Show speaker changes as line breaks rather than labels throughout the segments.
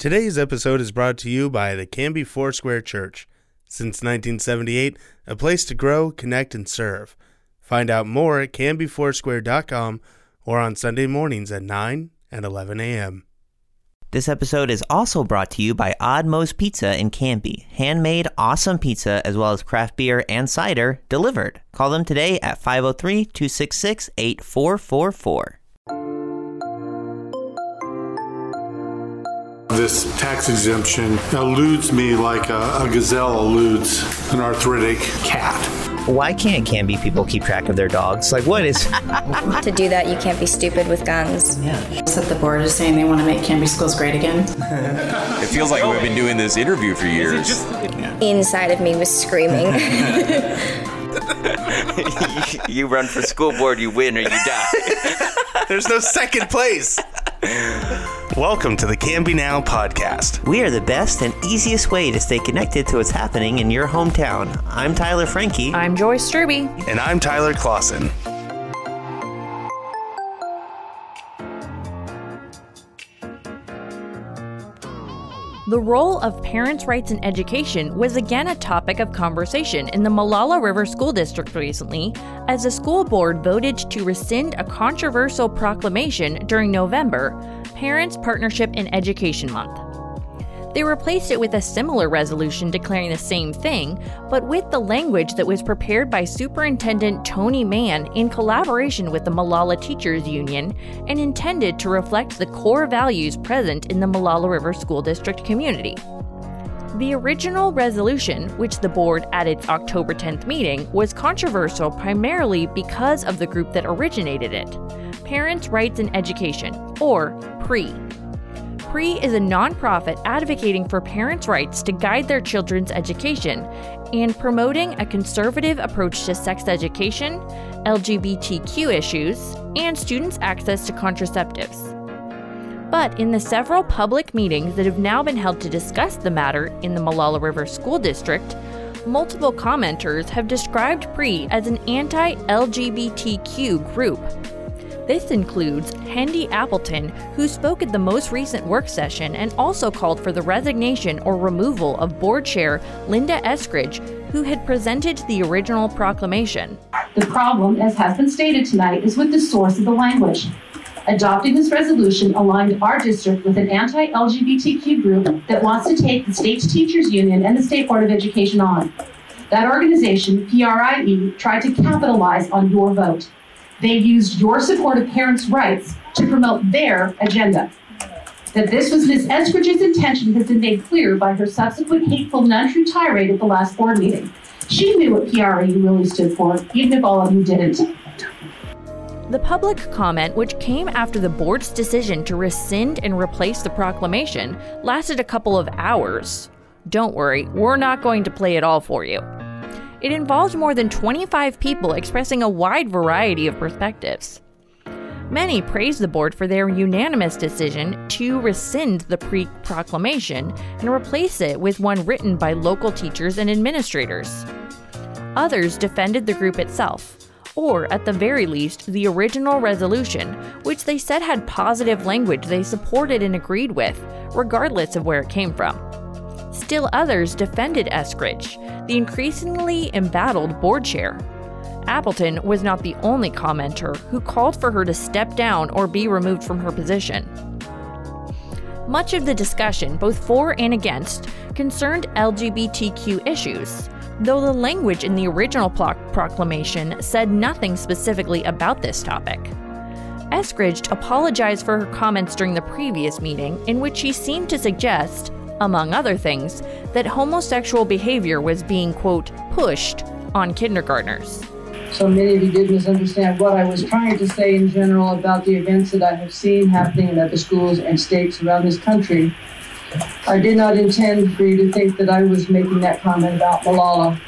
Today's episode is brought to you by the Canby Foursquare Church. Since 1978, a place to grow, connect, and serve. Find out more at canbyfoursquare.com or on Sunday mornings at 9 and 11 a.m.
This episode is also brought to you by Odd Moe's Pizza in Canby. Handmade, awesome pizza, as well as craft beer and cider delivered. Call them today at 503-266-8444.
This tax exemption eludes me like a gazelle eludes an arthritic cat.
Why can't Canby people keep track of their dogs? Like, what is...
To do that, you can't be stupid with guns.
Yeah.
That the board is saying they want to make Canby schools great again.
It feels like we've been doing this interview for years.
Inside of me was screaming.
You run for school board, you win or you die.
There's no second place. Welcome to the Canby Now podcast.
We are the best and easiest way to stay connected to what's happening in your hometown. I'm Tyler Franke.
I'm Joyce Struby.
And I'm Tyler Clausen.
The role of parents' rights in education was again a topic of conversation in the Molalla River School District recently, as the school board voted to rescind a controversial proclamation during November, Parents' Partnership in Education Month. They replaced it with a similar resolution declaring the same thing, but with the language that was prepared by Superintendent Tony Mann in collaboration with the Molalla Teachers Union and intended to reflect the core values present in the Molalla River School District community. The original resolution, which the board at its October 10th meeting, was controversial primarily because of the group that originated it, Parents' Rights in Education, or PRE. PRE is a nonprofit advocating for parents' rights to guide their children's education and promoting a conservative approach to sex education, LGBTQ issues, and students' access to contraceptives. But in the several public meetings that have now been held to discuss the matter in the Molalla River School District, multiple commenters have described PRE as an anti-LGBTQ group. This includes Hendy Appleton, who spoke at the most recent work session and also called for the resignation or removal of board chair Linda Eskridge, who had presented the original proclamation.
The problem, as has been stated tonight, is with the source of the language. Adopting this resolution aligned our district with an anti-LGBTQ group that wants to take the state's teachers union and the State Board of Education on. That organization, PRIE, tried to capitalize on your vote. They used your support of parents' rights to promote their agenda. That this was Ms. Eskridge's intention has been made clear by her subsequent hateful and untrue tirade at the last board meeting. She knew what PRE really stood for, even if all of you didn't.
The public comment, which came after the board's decision to rescind and replace the proclamation, lasted a couple of hours. Don't worry, we're not going to play it all for you. It involved more than 25 people expressing a wide variety of perspectives. Many praised the board for their unanimous decision to rescind the proclamation and replace it with one written by local teachers and administrators. Others defended the group itself, or at the very least, the original resolution, which they said had positive language they supported and agreed with, regardless of where it came from. Still others defended Eskridge, the increasingly embattled board chair. Appleton was not the only commenter who called for her to step down or be removed from her position. Much of the discussion, both for and against, concerned LGBTQ issues, though the language in the original proclamation said nothing specifically about this topic. Eskridge apologized for her comments during the previous meeting, in which she seemed to suggest, among other things, that homosexual behavior was being, quote, pushed on kindergartners.
So many of you did misunderstand what I was trying to say in general about the events that I have seen happening in other schools and states around this country. I did not intend for you to think that I was making that comment about Molalla.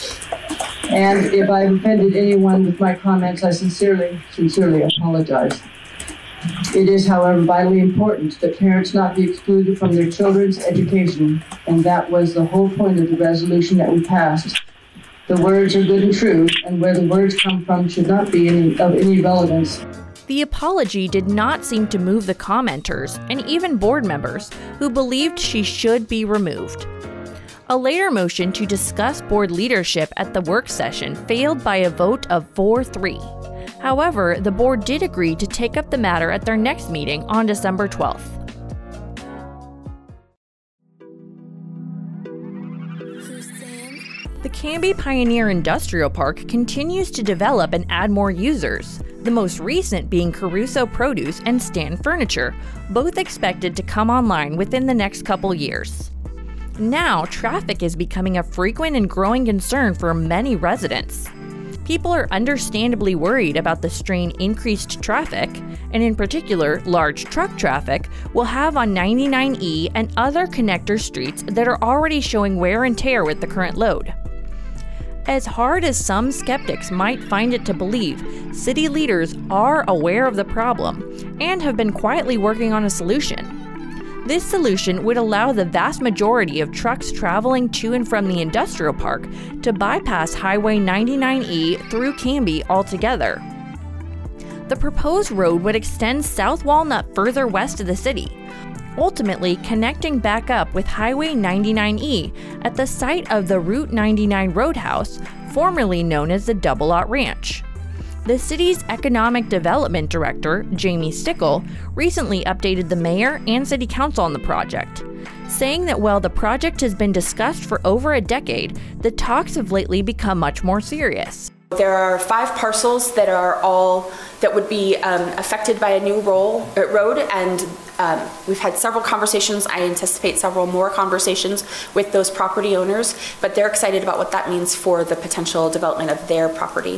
And if I offended anyone with my comments, I sincerely apologize. It is, however, vitally important that parents not be excluded from their children's education, and that was the whole point of the resolution that we passed. The words are good and true, and where the words come from should not be of any relevance.
The apology did not seem to move the commenters and even board members who believed she should be removed. A later motion to discuss board leadership at the work session failed by a vote of 4-3. However, the board did agree to take up the matter at their next meeting on December 12th. The Canby Pioneer Industrial Park continues to develop and add more users, the most recent being Caruso Produce and Stan Furniture, both expected to come online within the next couple years. Now, traffic is becoming a frequent and growing concern for many residents. People are understandably worried about the strain increased traffic, and in particular, large truck traffic, will have on 99E and other connector streets that are already showing wear and tear with the current load. As hard as some skeptics might find it to believe, city leaders are aware of the problem and have been quietly working on a solution. This solution would allow the vast majority of trucks traveling to and from the industrial park to bypass Highway 99E through Canby altogether. The proposed road would extend South Walnut further west of the city, ultimately connecting back up with Highway 99E at the site of the Route 99 Roadhouse, formerly known as the Double Lot Ranch. The city's Economic Development Director, Jamie Stickle, recently updated the mayor and city council on the project, saying that while the project has been discussed for over a decade, the talks have lately become much more serious.
There are 5 parcels that would be affected by a new road, and we've had several conversations. I anticipate several more conversations with those property owners, but they're excited about what that means for the potential development of their property,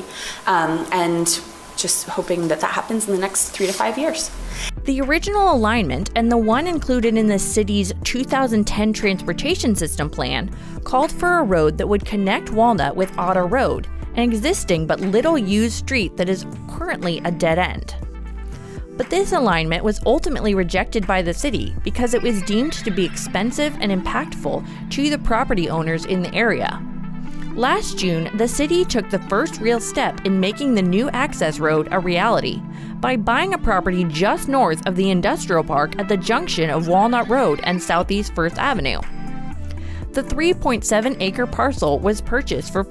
and just hoping that happens in the next 3 to 5 years.
The original alignment and the one included in the city's 2010 transportation system plan called for a road that would connect Walnut with Otter Road, an existing but little used street that is currently a dead end. But this alignment was ultimately rejected by the city because it was deemed to be expensive and impactful to the property owners in the area. Last June, the city took the first real step in making the new access road a reality by buying a property just north of the industrial park at the junction of Walnut Road and Southeast First Avenue. The 3.7-acre parcel was purchased for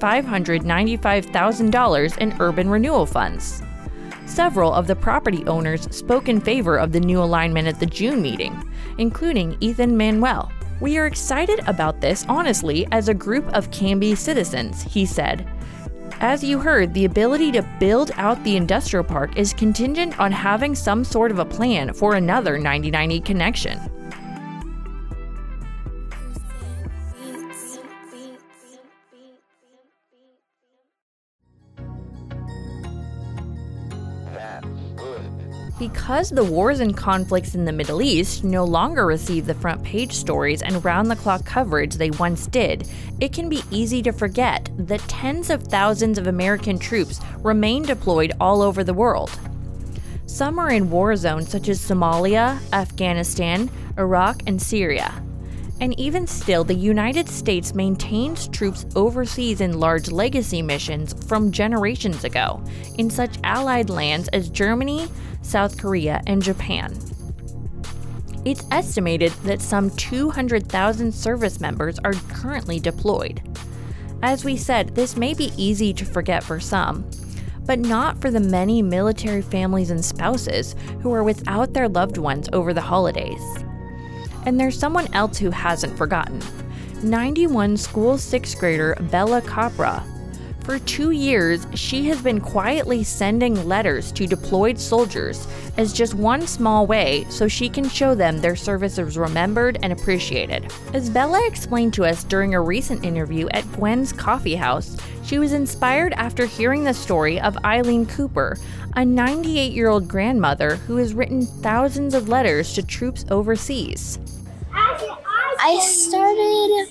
$595,000 in urban renewal funds. Several of the property owners spoke in favor of the new alignment at the June meeting, including Ethan Manuel. "We are excited about this, honestly, as a group of Canby citizens," he said. "As you heard, the ability to build out the industrial park is contingent on having some sort of a plan for another 99E connection." Because the wars and conflicts in the Middle East no longer receive the front page stories and round-the-clock coverage they once did, it can be easy to forget that tens of thousands of American troops remain deployed all over the world. Some are in war zones such as Somalia, Afghanistan, Iraq, and Syria. And even still, the United States maintains troops overseas in large legacy missions from generations ago, in such allied lands as Germany, South Korea, and Japan. It's estimated that some 200,000 service members are currently deployed. As we said, this may be easy to forget for some, but not for the many military families and spouses who are without their loved ones over the holidays. And there's someone else who hasn't forgotten. 91 school 6th grader Bella Capra. For 2 years, she has been quietly sending letters to deployed soldiers as just one small way so she can show them their service is remembered and appreciated. As Bella explained to us during a recent interview at Gwen's Coffee House, she was inspired after hearing the story of Eileen Cooper, a 98-year-old grandmother who has written thousands of letters to troops overseas.
I started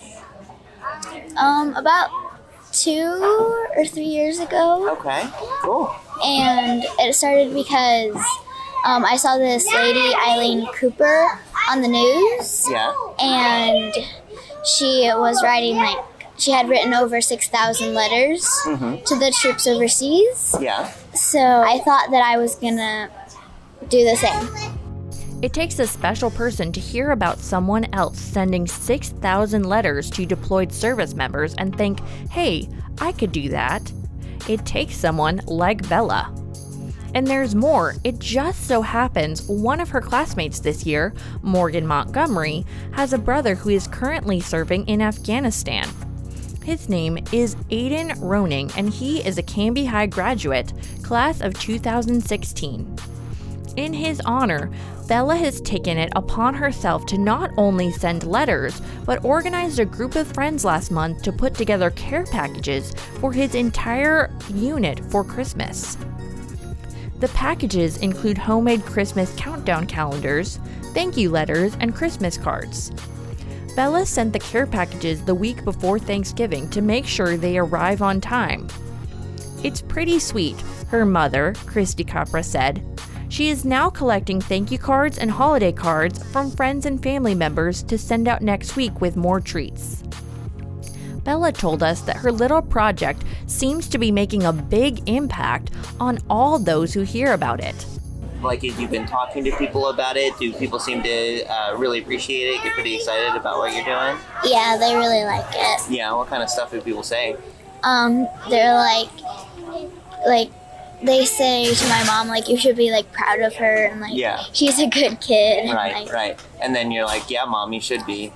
about 2 or 3 years ago.
Okay, cool.
And it started because I saw this lady, Eileen Cooper, on the news.
Yeah.
And she was writing, she had written over 6,000 letters to the troops overseas.
Yeah.
So I thought that I was going to do the same.
It takes a special person to hear about someone else sending 6,000 letters to deployed service members and think, hey, I could do that. It takes someone like Bella. And there's more. It just so happens one of her classmates this year, Morgan Montgomery, has a brother who is currently serving in Afghanistan. His name is Aiden Roning, and he is a Canby High graduate, class of 2016. In his honor, Bella has taken it upon herself to not only send letters, but organized a group of friends last month to put together care packages for his entire unit for Christmas. The packages include homemade Christmas countdown calendars, thank you letters, and Christmas cards. Bella sent the care packages the week before Thanksgiving to make sure they arrive on time. It's pretty sweet, her mother, Christy Capra, said. She is now collecting thank you cards and holiday cards from friends and family members to send out next week with more treats. Bella told us that her little project seems to be making a big impact on all those who hear about it.
Like, you've been talking to people about it? Do people seem to really appreciate it, get pretty excited about what you're doing?
Yeah, they really like it.
Yeah, what kind of stuff do people say?
They're like, they say to my mom, like, you should be, like, proud of her, and, like,
yeah,
she's a good kid.
Right,
and, like,
right. And then you're like, yeah, Mom, you should be.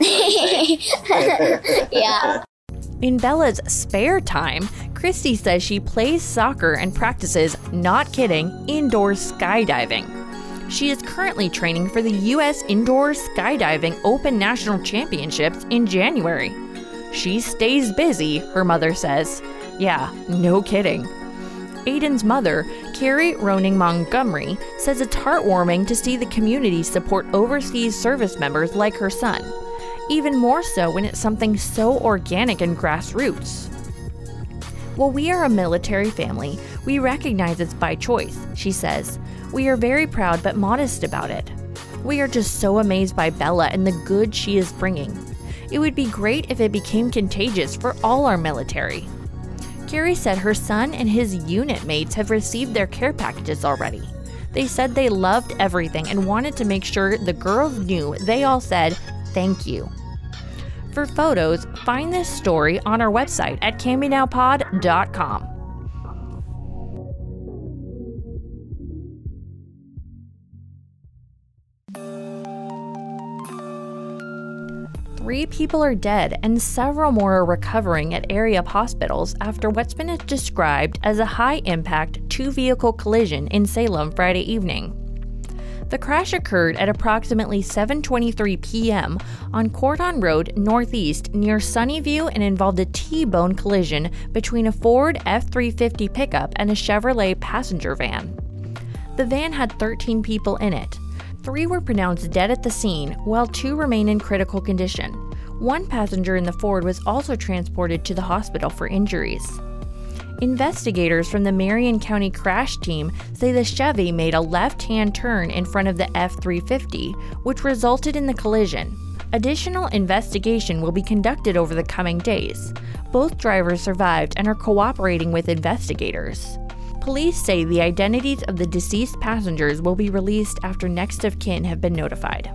Yeah.
In Bella's spare time, Christy says she plays soccer and practices, not kidding, indoor skydiving. She is currently training for the U.S. Indoor Skydiving Open National Championships in January. She stays busy, her mother says. Yeah, no kidding. Aiden's mother, Carrie Roning Montgomery, says it's heartwarming to see the community support overseas service members like her son, even more so when it's something so organic and grassroots. While we are a military family, we recognize it's by choice, she says. We are very proud but modest about it. We are just so amazed by Bella and the good she is bringing. It would be great if it became contagious for all our military. Carrie said her son and his unit mates have received their care packages already. They said they loved everything and wanted to make sure the girls knew they all said thank you. For photos, find this story on our website at CanbyNowPod.com. Three people are dead and several more are recovering at area hospitals after what's been described as a high-impact two-vehicle collision in Salem Friday evening. The crash occurred at approximately 7:23 p.m. on Cordon Road Northeast near Sunnyview and involved a T-bone collision between a Ford F-350 pickup and a Chevrolet passenger van. The van had 13 people in it. 3 were pronounced dead at the scene, while 2 remain in critical condition. 1 passenger in the Ford was also transported to the hospital for injuries. Investigators from the Marion County crash team say the Chevy made a left-hand turn in front of the F-350, which resulted in the collision. Additional investigation will be conducted over the coming days. Both drivers survived and are cooperating with investigators. Police say the identities of the deceased passengers will be released after next of kin have been notified.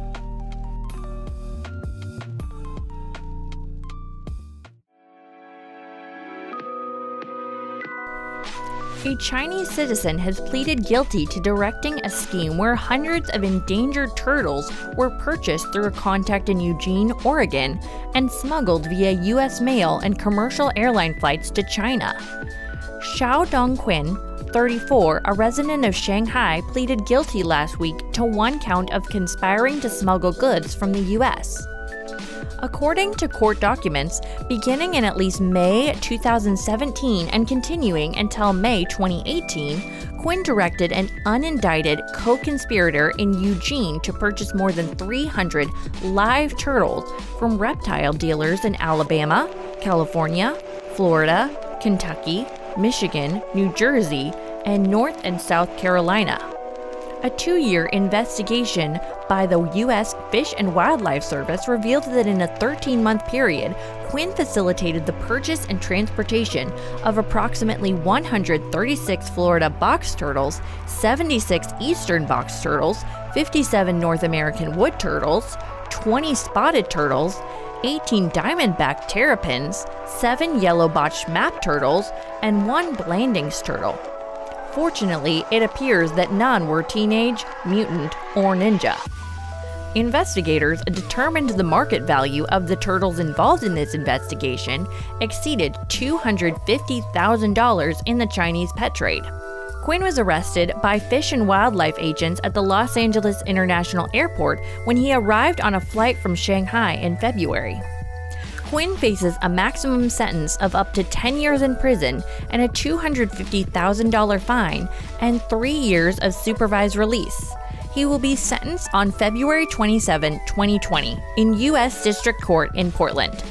A Chinese citizen has pleaded guilty to directing a scheme where hundreds of endangered turtles were purchased through a contact in Eugene, Oregon, and smuggled via U.S. mail and commercial airline flights to China. Xiao Dongquin, 34, a resident of Shanghai, pleaded guilty last week to 1 count of conspiring to smuggle goods from the U.S. According to court documents, beginning in at least May 2017 and continuing until May 2018, Quinn directed an unindicted co-conspirator in Eugene to purchase more than 300 live turtles from reptile dealers in Alabama, California, Florida, Kentucky, Michigan, New Jersey, and North and South Carolina. A 2-year investigation by the U.S. Fish and Wildlife Service revealed that in a 13-month period, Quinn facilitated the purchase and transportation of approximately 136 Florida box turtles, 76 eastern box turtles, 57 North American wood turtles, 20 spotted turtles, 18 diamondback terrapins, 7 yellow-botched map turtles, and 1 Blandings turtle. Fortunately, it appears that none were teenage, mutant, or ninja. Investigators determined the market value of the turtles involved in this investigation exceeded $250,000 in the Chinese pet trade. Quinn was arrested by Fish and Wildlife agents at the Los Angeles International Airport when he arrived on a flight from Shanghai in February. Quinn faces a maximum sentence of up to 10 years in prison and a $250,000 fine and 3 years of supervised release. He will be sentenced on February 27, 2020, in U.S. District Court in Portland.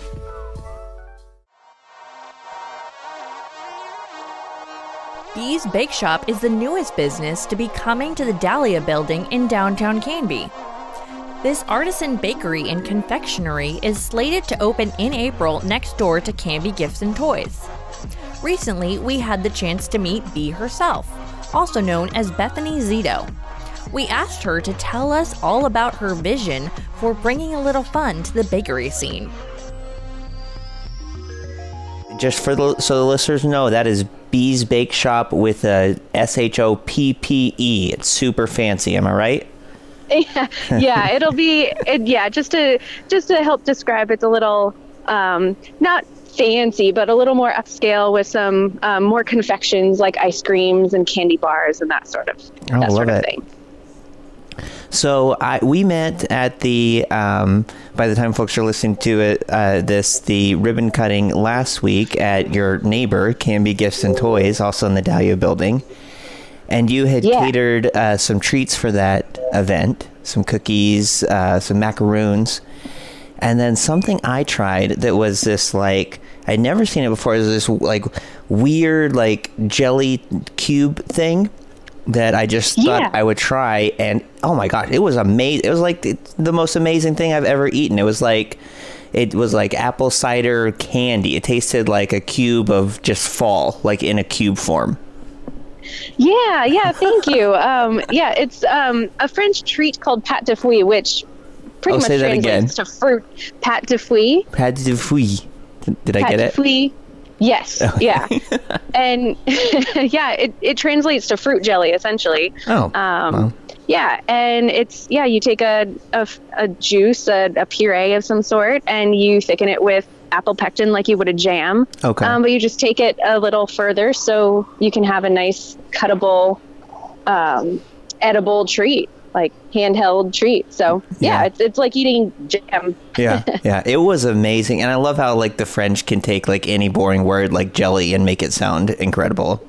Bee's Bake Shop is the newest business to be coming to the Dahlia Building in downtown Canby. This artisan bakery and confectionery is slated to open in April next door to Canby Gifts and Toys. Recently, we had the chance to meet Bee herself, also known as Bethany Zito. We asked her to tell us all about her vision for bringing a little fun to the bakery scene.
Just so the listeners know, that is Bee's Bake Shop with a SHOPPE. It's super fancy, am I right?
Yeah, it'll be just to help describe, it's a little not fancy, but a little more upscale with some more confections like ice creams and candy bars and that sort of thing.
So we met at the, by the time folks are listening to it, the ribbon cutting last week at your neighbor, Canby Gifts and Toys, also in the Dahlia Building. And you had catered some treats for that event, some cookies, some macaroons. And then something I tried that was this, like, I'd never seen it before. It was this, like, weird, like, jelly cube thing that I just thought I would try, and oh my gosh, it was amazing. It was like the most amazing thing I've ever eaten. It was like apple cider candy. It tasted like a cube of just fall, like in a cube form.
Yeah, thank you. It's a French treat called pâte de fruits, which pretty much translates to fruit. Pâte de fruits.
Pâte de fruits. Did I get it?
Fruits. Yes. Okay. Yeah. And it translates to fruit jelly essentially.
Oh. Wow.
Yeah. And it's, you take a juice, a puree of some sort, and you thicken it with apple pectin like you would a jam.
Okay.
But you just take it a little further so you can have a nice cuttable, edible treat, like handheld treat. So it's like eating jam.
Yeah. It was amazing. And I love how like the French can take like any boring word like jelly and make it sound incredible.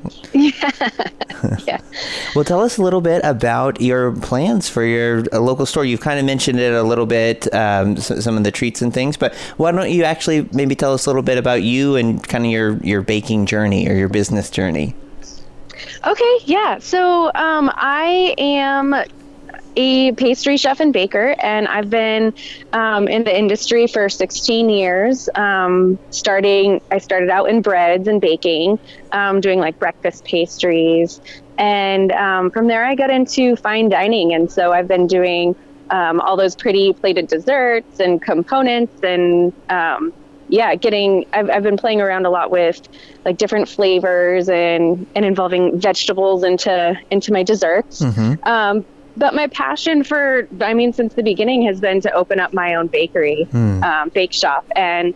Yeah.
Well, tell us a little bit about your plans for your local store. You've kind of mentioned it a little bit, some of the treats and things, but why don't you actually maybe tell us a little bit about you and kind of your baking journey or your business journey?
Okay. Yeah. So I am a pastry chef and baker, and I've been in the industry for 16 years. I started out in breads and baking, doing like breakfast pastries, and from there I got into fine dining, and so I've been doing all those pretty plated desserts and components, and I've been playing around a lot with like different flavors and involving vegetables into my desserts. Mm-hmm. But my passion since the beginning has been to open up my own bakery, bake shop. And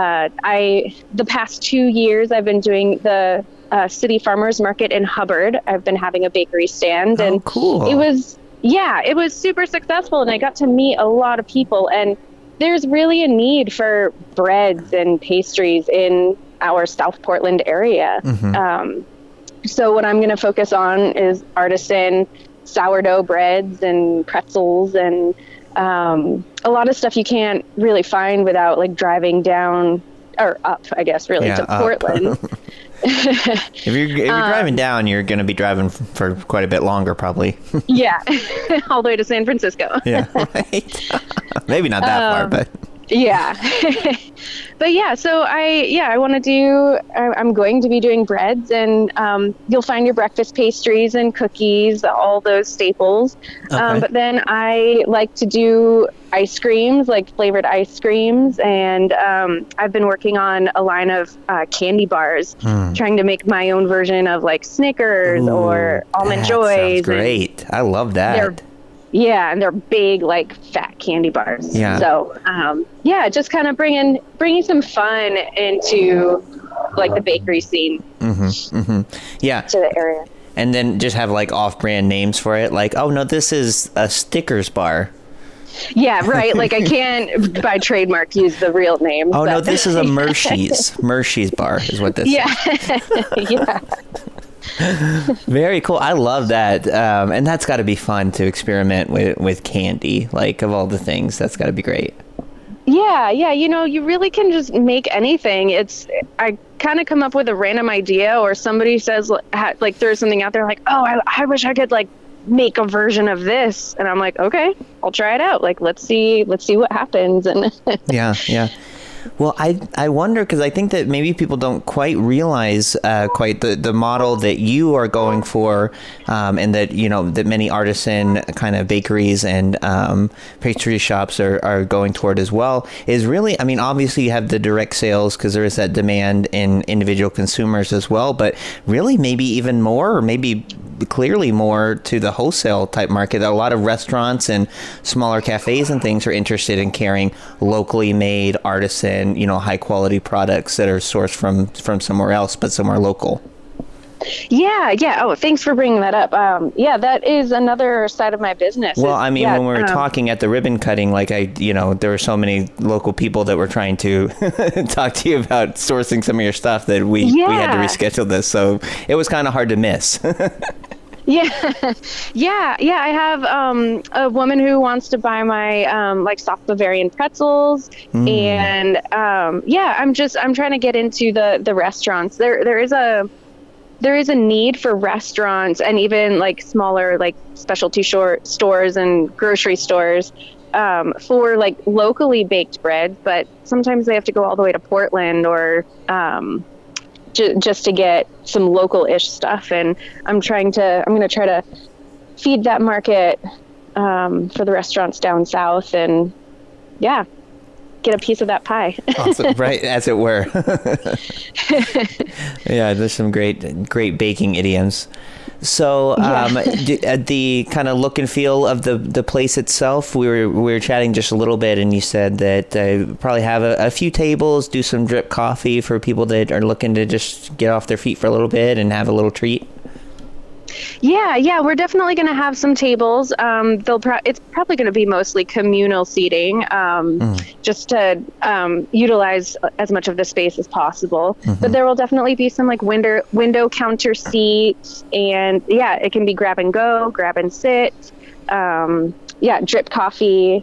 the past 2 years, I've been doing the City Farmers Market in Hubbard. I've been having a bakery stand. And
cool.
It was super successful. And I got to meet a lot of people. And there's really a need for breads and pastries in our South Portland area. Mm-hmm. So what I'm going to focus on is artisan sourdough breads and pretzels and a lot of stuff you can't really find without like driving down or up, I guess, really, to Portland.
If you're driving down, you're going to be driving for quite a bit longer, probably.
Yeah, all the way to San Francisco.
Yeah, right. Maybe not that far, but.
Yeah. But yeah, so I'm going to be doing breads, and you'll find your breakfast pastries and cookies, all those staples.
Okay.
But then I like to do ice creams, like flavored ice creams. And I've been working on a line of candy bars, trying to make my own version of like Snickers or Almond Joys.
Sounds great. I love that.
Yeah, and they're big, like fat candy bars.
Yeah.
So, just kind of bringing some fun into like the bakery scene.
Yeah.
To the area.
And then just have like off-brand names for it, like, oh no, this is a Stickers bar.
Yeah, right. Like I can't by trademark use the real name.
Oh no, this is a Mershey's bar is what this is.
Yeah.
Very cool. I love that. And that's got to be fun to experiment with candy. Like, of all the things, that's got to be great.
Yeah. You really can just make anything. I kind of come up with a random idea, or somebody says, like, there's something out there like, oh, I wish I could, like, make a version of this. And I'm like, okay, I'll try it out. Like, let's see what happens. And
Yeah. Well, I wonder, because I think that maybe people don't quite realize quite the model that you are going for, and that, that many artisan kind of bakeries and pastry shops are going toward as well, is really, I mean, obviously you have the direct sales because there is that demand in individual consumers as well, but really maybe even more, or maybe clearly more to the wholesale type market. A lot of restaurants and smaller cafes and things are interested in carrying locally made artisan, high quality products that are sourced from somewhere else, but somewhere local.
Yeah. Oh, thanks for bringing that up. That is another side of my business.
Well, I mean, when we were talking at the ribbon cutting, like there were so many local people that were trying to talk to you about sourcing some of your stuff that we had to reschedule this. So it was kind of hard to miss.
Yeah. I have a woman who wants to buy my like soft Bavarian pretzels, and I'm trying to get into the restaurants. There is a need for restaurants and even like smaller like specialty stores and grocery stores for like locally baked bread, but sometimes they have to go all the way to Portland or just to get some local-ish stuff. And I'm going to try to feed that market for the restaurants down south, and get a piece of that pie.
Awesome, right, as it were. Yeah, there's some great baking idioms. So the kind of look and feel of the place itself, we were chatting just a little bit, and you said that probably have a few tables, do some drip coffee for people that are looking to just get off their feet for a little bit and have a little treat.
Yeah, we're definitely going to have some tables. It's probably going to be mostly communal seating, just to utilize as much of the space as possible. But there will definitely be some like window counter seats, and it can be grab and go, grab and sit. Drip coffee.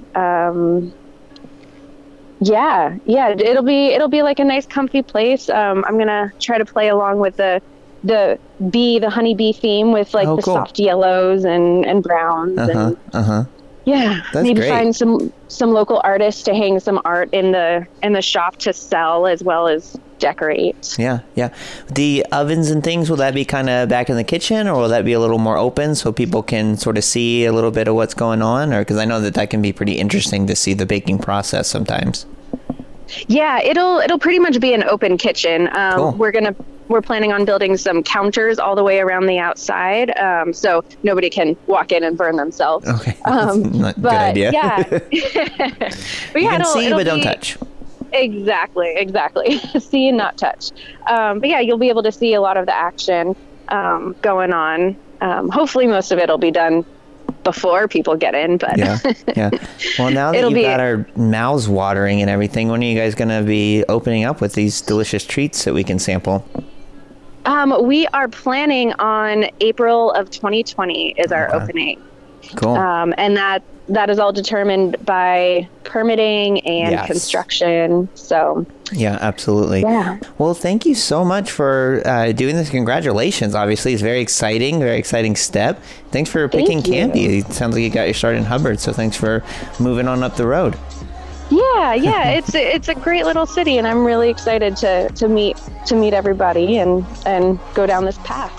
It'll be like a nice comfy place. I'm going to try to play along with the honeybee theme with like the soft yellows and browns.
That's
maybe
great.
find some local artists to hang some art in the shop to sell as well as decorate.
Yeah. The ovens and things, will that be kind of back in the kitchen, or will that be a little more open so people can sort of see a little bit of what's going on? Or because I know that can be pretty interesting to see the baking process sometimes.
Yeah, it'll pretty much be an open kitchen.
Cool.
We're planning on building some counters all the way around the outside, so nobody can walk in and burn themselves.
Okay, not a good idea.
Yeah,
but you can see, but don't touch.
Exactly. See and not touch. You'll be able to see a lot of the action going on. Hopefully, most of it will be done before people get in, but
yeah. Well, now that you've got our mouths watering and everything, when are you guys going to be opening up with these delicious treats that we can sample?
We are planning on April of 2020 is our opening.
Cool.
And that is all determined by permitting and construction. So
yeah, absolutely.
Yeah.
Well, thank you so much for doing this. Congratulations. Obviously, it's very exciting step. Thanks for picking Canby. It sounds like you got your start in Hubbard, so thanks for moving on up the road.
Yeah, it's a great little city, and I'm really excited to meet everybody and go down this path.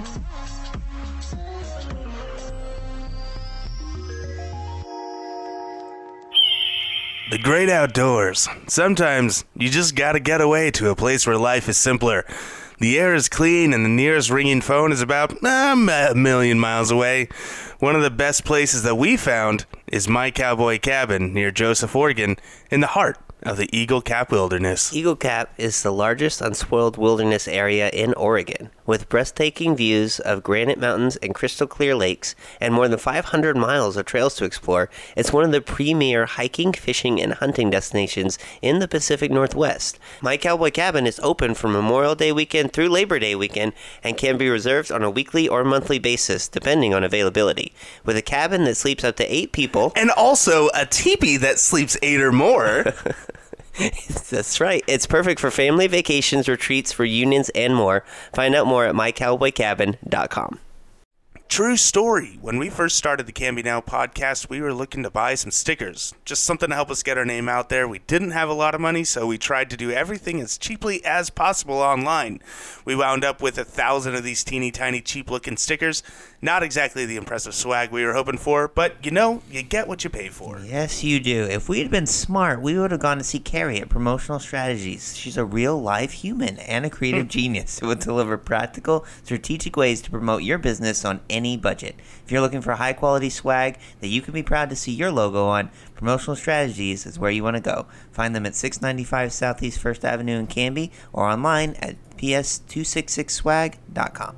The great outdoors. Sometimes you just gotta get away to a place where life is simpler. The air is clean and the nearest ringing phone is about a million miles away. One of the best places that we found is My Cowboy Cabin near Joseph, Oregon, in the heart of the Eagle Cap Wilderness.
Eagle Cap is the largest unspoiled wilderness area in Oregon, with breathtaking views of granite mountains and crystal clear lakes, and more than 500 miles of trails to explore. It's one of the premier hiking, fishing, and hunting destinations in the Pacific Northwest. My Cowboy Cabin is open from Memorial Day weekend through Labor Day weekend and can be reserved on a weekly or monthly basis, depending on availability. With a cabin that sleeps up to 8 people,
and also a teepee that sleeps 8 or more.
That's right. It's perfect for family vacations, retreats, reunions, and more. Find out more at mycowboycabin.com.
True story. When we first started the Canby Now podcast, we were looking to buy some stickers. Just something to help us get our name out there. We didn't have a lot of money, so we tried to do everything as cheaply as possible online. We wound up with 1,000 of these teeny tiny cheap looking stickers. Not exactly the impressive swag we were hoping for, but you get what you pay for.
Yes, you do. If we had been smart, we would have gone to see Carrie at Promotional Strategies. She's a real live human and a creative genius who will deliver practical, strategic ways to promote your business on any budget. If you're looking for high quality swag that you can be proud to see your logo on, Promotional Strategies is where you want to go. Find them at 695 Southeast 1st Avenue in Canby or online at ps266swag.com.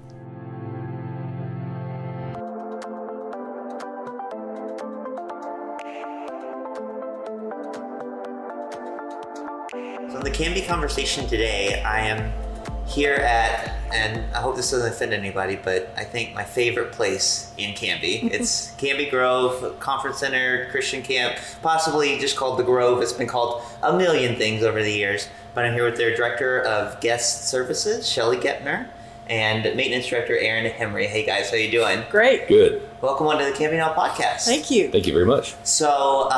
So in the Canby conversation today, I am here at, and I hope this doesn't offend anybody, but I think my favorite place in Canby. It's Canby Grove Conference Center, Christian Camp, possibly just called the Grove. It's been called a million things over the years, but I'm here with their Director of Guest Services, Shelly Gepner, and Maintenance Director, Aaron Henry. Hey guys, how you doing?
Great.
Good.
Welcome on to the Canby Now podcast.
Thank you.
Thank you very much.
So,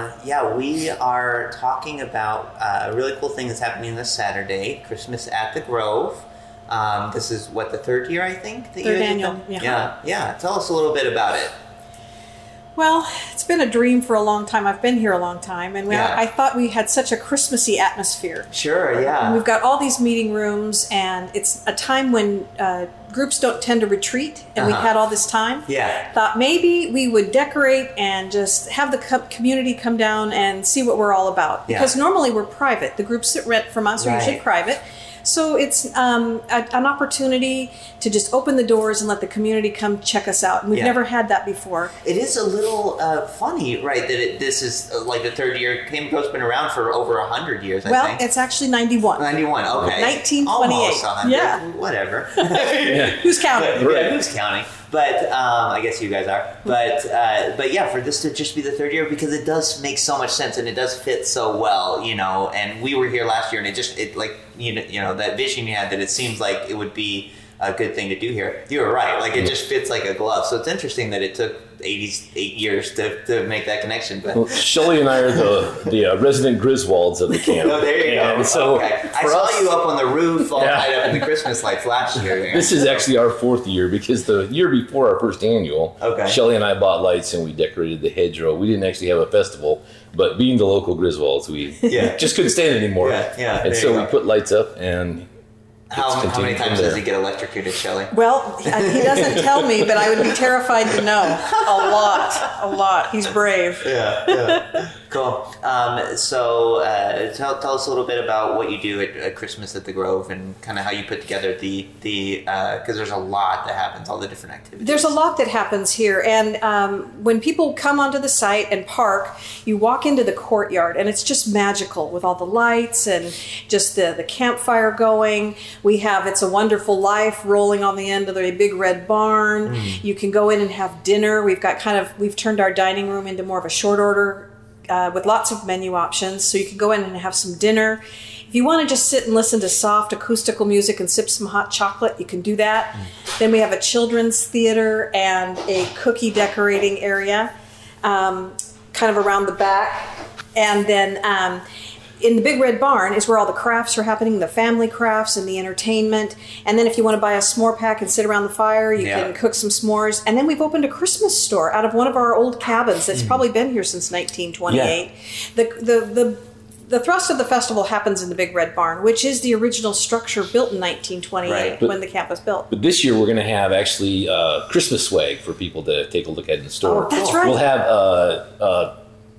we are talking about a really cool thing that's happening this Saturday, Christmas at the Grove. This is, the third year, I think?
Third annual,
yeah. Tell us a little bit about it.
Well, it's been a dream for a long time. I've been here a long time, and I thought we had such a Christmassy atmosphere.
Sure, yeah.
And we've got all these meeting rooms, and it's a time when groups don't tend to retreat, and we had all this time.
Yeah.
Thought maybe we would decorate and just have the community come down and see what we're all about. Because normally we're private. The groups that rent from us are usually private. So it's an opportunity to just open the doors and let the community come check us out. And we've never had that before.
It is a little funny, right, that this is like the third year. Canby Grove's been around for over 100 years, I think.
Well, it's actually 91.
91, okay.
1928.
Almost 100.
Yeah.
Whatever.
Who's counting?
Yeah, who's counting? But I guess you guys are. But yeah, for this to just be the third year, because it does make so much sense and it does fit so well, And we were here last year, and that vision you had, that it seems like it would be a good thing to do here. You were right. Like, it just fits like a glove. So it's interesting that it took 88 years to make that connection. But
well, Shelly and I are the resident Griswolds of the camp.
Oh, there you go.
So
I saw you up on the roof all tied up in the Christmas lights last year.
This is actually our fourth year, because the year before our first annual, Shelly and I bought lights and we decorated the hedgerow. We didn't actually have a festival, but being the local Griswolds, we just couldn't stand it anymore. And so we put lights up, and
how many times does he get electrocuted, Shelly?
Well, he doesn't tell me, but I would be terrified to know. A lot. He's brave.
Yeah.
Cool. So tell us a little bit about what you do at Christmas at the Grove and kind of how you put together the because there's a lot that happens, all the different activities.
There's a lot that happens here. And when people come onto the site and park, you walk into the courtyard and it's just magical with all the lights and just the campfire going. We have It's a Wonderful Life rolling on the end of the big red barn. You can go in and have dinner. We've turned our dining room into more of a short order with lots of menu options. So you can go in and have some dinner. If you want to just sit and listen to soft acoustical music and sip some hot chocolate, you can do that. Then we have a children's theater and a cookie decorating area kind of around the back. And then in the big red barn is where all the crafts are happening, the family crafts and the entertainment. And then if you want to buy a s'more pack and sit around the fire, you can cook some s'mores. And then we've opened a Christmas store out of one of our old cabins that's probably been here since 1928. The thrust of the festival happens in the big red barn, which is the original structure built in 1928 when the camp was built.
But this year we're going to have actually Christmas swag for people to take a look at in the store.
Oh, that's right.
We'll have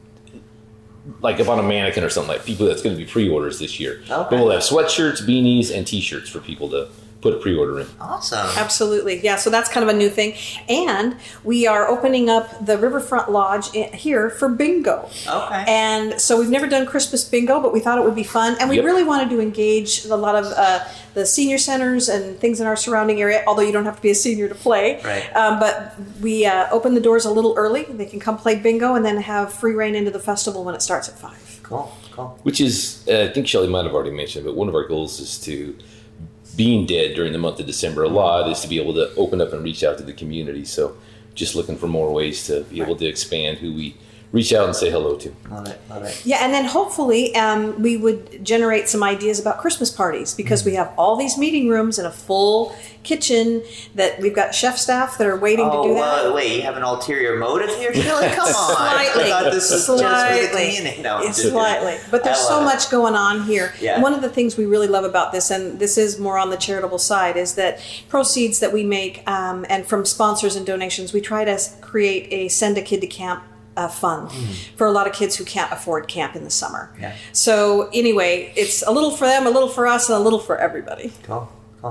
like up on a mannequin or something, like people that's going to be pre-orders this year. Okay. But we'll have sweatshirts, beanies, and T-shirts for people to put a pre-order in.
Awesome.
Absolutely. Yeah, so that's kind of a new thing. And we are opening up the Riverfront Lodge here for bingo.
Okay.
And so we've never done Christmas bingo, but we thought it would be fun. And we really wanted to engage a lot of the senior centers and things in our surrounding area, although you don't have to be a senior to play.
Right.
But we open the doors a little early. They can come play bingo and then have free reign into the festival when it starts at 5.
Cool.
Which is, I think Shelley might have already mentioned, but one of our goals is to, being dead during the month of December a lot, is to be able to open up and reach out to the community. So just looking for more ways to be able to expand who we reach out and say hello to.
Love it.
Yeah, and then hopefully we would generate some ideas about Christmas parties because we have all these meeting rooms and a full kitchen that we've got chef staff that are waiting to do that.
Wait, you have an ulterior motive here, Shelley? Come on.
Slightly.
I thought this was just for the community. No,
Slightly. But there's so much going on here.
Yeah.
One of the things we really love about this, and this is more on the charitable side, is that proceeds that we make and from sponsors and donations, we try to create a Send a Kid to Camp fund for a lot of kids who can't afford camp in the summer.
Yeah.
So anyway, it's a little for them, a little for us, and a little for everybody.
Cool.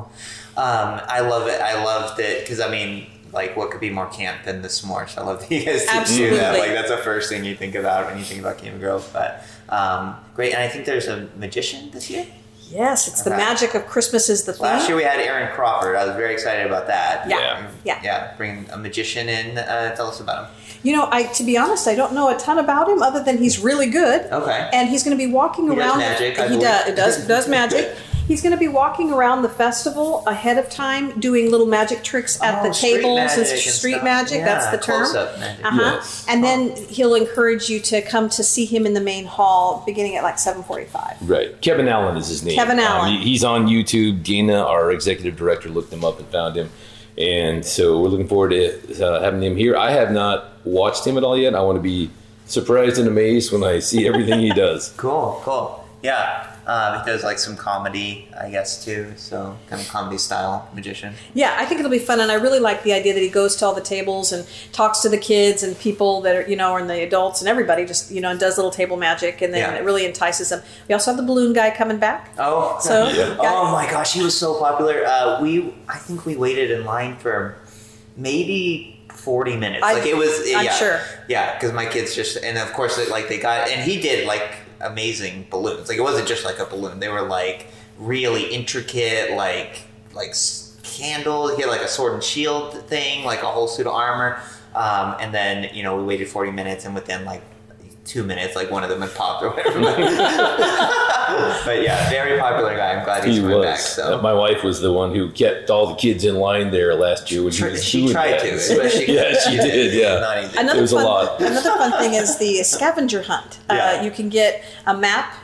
I love it. I loved it because, I mean, like, what could be more camp than the s'mores? I love that you guys do that. Like, that's the first thing you think about when you think about Canby Grove. But great. And I think there's a magician this year.
Yes, it's the magic of Christmas is the theme.
Last year we had Aaron Crawford. I was very excited about that.
Yeah.
Bringing a magician in. Tell us about him.
You know, to be honest, I don't know a ton about him other than he's really good.
Okay.
And he's going to be walking around.
He
does magic. He's going to be walking around the festival ahead of time, doing little magic tricks at the tables and street magic.
Yeah,
that's the term.
Close-up magic.
Yes.
And then he'll encourage you to come to see him in the main hall, beginning at like 7:45.
Right. Kevin Allen is his name.
Kevin Allen.
He's on YouTube. Dina, our executive director, looked him up and found him. And so we're looking forward to having him here. I have not watched him at all yet. I want to be surprised and amazed when I see everything he does.
Cool. Yeah. He does like some comedy, I guess, too. So kind of comedy style magician.
Yeah, I think it'll be fun. And I really like the idea that he goes to all the tables and talks to the kids and people that are, and the adults and everybody just, and does little table magic. And then it really entices them. We also have the balloon guy coming back.
Oh,
so
oh my gosh, he was so popular. I think we waited in line for maybe 40 minutes. I'm
sure.
Yeah, because my kids and of course, they got, and he did amazing balloons. Like, it wasn't just like a balloon. They were like really intricate, like candles. He had like a sword and shield thing, like a whole suit of armor. And then, we waited 40 minutes, and within like 2 minutes, like one of them had popped or whatever. But yeah, very popular guy. I'm glad he's coming back. So
my wife was the one who kept all the kids in line there last year when
she tried to, especially.
Yeah, she did. Yeah, it was a lot.
Another fun thing is the scavenger hunt. You can get a map